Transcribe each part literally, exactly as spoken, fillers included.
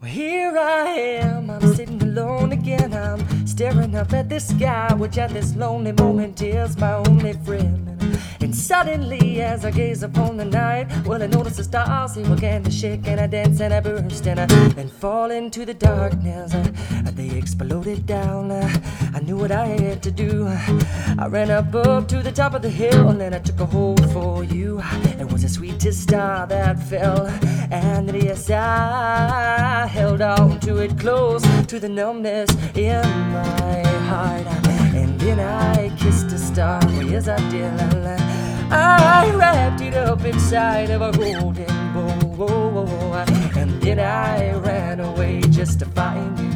Well, here I am, I'm sitting alone again. I'm staring up at the sky, which at this lonely moment is my only friend. And suddenly, as I gaze upon the night, well, I notice the stars, they began to shake and I dance and I burst and I then fall into the darkness. Uh, they exploded down. Uh, I knew what I had to do. I ran up up to the top of the hill and then I took a hold for you. It was the sweetest star that fell, and yes, I held on to it close to the numbness in my heart. And then I kissed the star, yes I did. I wrapped it up inside of a golden bowl, and then I ran away just to find you.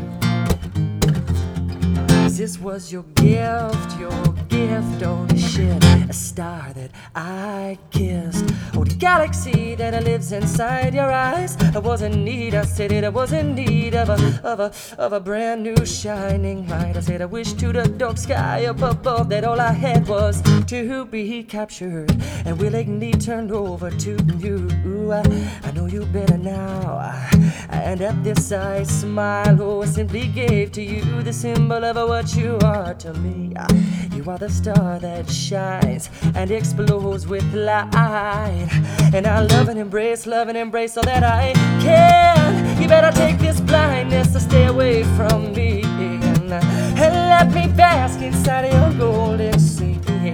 This was your gift, your gift, oh shit, a star that I kissed. Oh, the galaxy that lives inside your eyes. I was in need, I said it, I was in need of a, of a, of a brand new shining light. I said I wish to the dark sky up above that all I had was to be captured and willingly turned over to you. I, I know you better now, and at this I smile. Oh, I simply gave to you the symbol of what you are to me. You are the star that shines and explodes with light, and I love and embrace, love and embrace all that I can. You better take this blindness to stay away from me, and, and let me bask inside of your golden sea.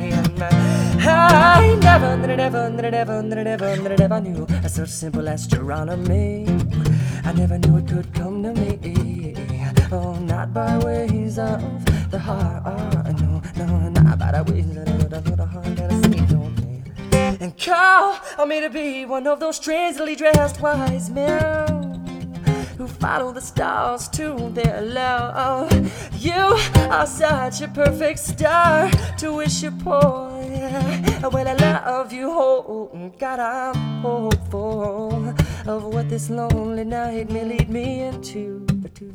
I never, never, never, never, never, never, never knew such simple astronomy. I never knew it could come to me. Oh, not by ways of the heart. No, no, not by the ways of the heart that I see. No, and call me to be one of those strangely dressed wise men who follow the stars to their love. You are such a perfect star to wish upon. Well, I love you, oh God, I'm hopeful of what this lonely night may lead me into.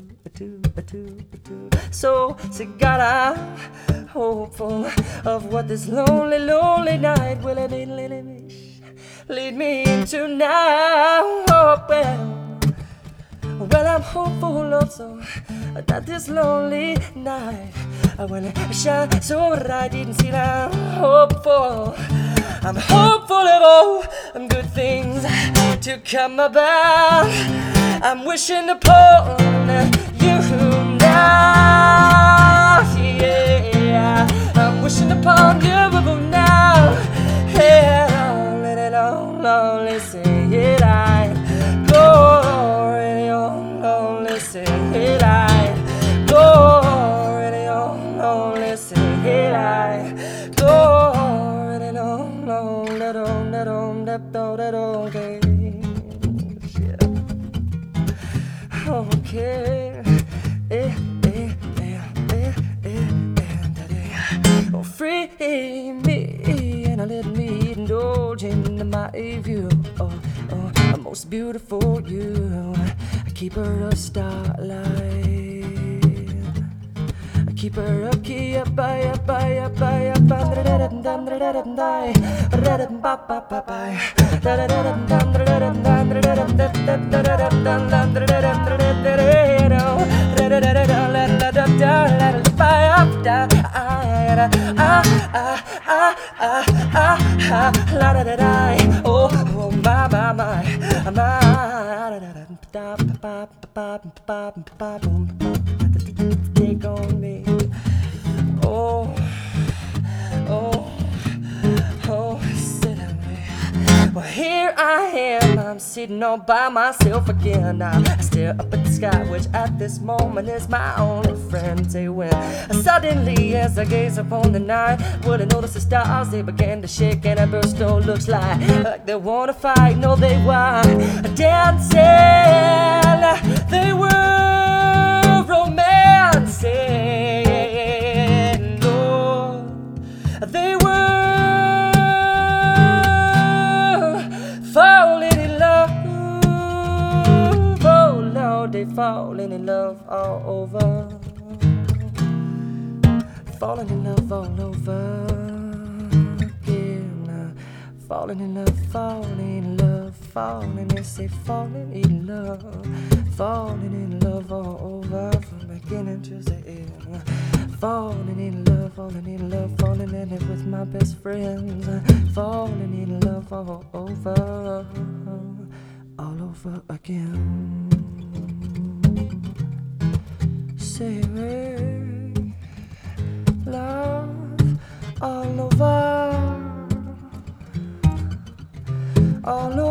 So, so God, I'm hopeful of what this lonely, lonely night will lead, lead, lead, lead me into now. Oh, well. Well, I'm hopeful also that this lonely night will shine so bright. Didn't see that I'm hopeful. I'm hopeful of all good things to come about. I'm wishing upon you now. Yeah, I'm wishing upon you now. Yeah, don't let it all, only say it I go. Say it I glory on, only say it I glory on, on, let on, let on, let on, let on, okay. Okay, eh, eh, eh, eh, eh, eh, oh, free me and let me indulge in my view. Oh, oh, a most beautiful you. Keep her a starlight. Keep her up, keep up, by up, by up, by up, by oh, my, my, my, my. Take on me. Oh, oh, oh, sit on me. Well, here I am, I'm sitting all by myself again. I stare up at the sky, which at this moment is my only friend. Say when suddenly, as I gaze upon the night, well, I notice the stars, they began to shake and I burst. Oh, looks like, like they wanna fight. No, they were dancing. They were romancing. Oh, they were falling in love. Oh, Lord, they falling in love all over. Falling in love all over again. Falling in love, falling in love, falling, they say falling in love. falling in love all over from beginning to the end. Falling in love, falling in love, falling in it with my best friends. Falling in love all over, all over again. Say love all over, all over.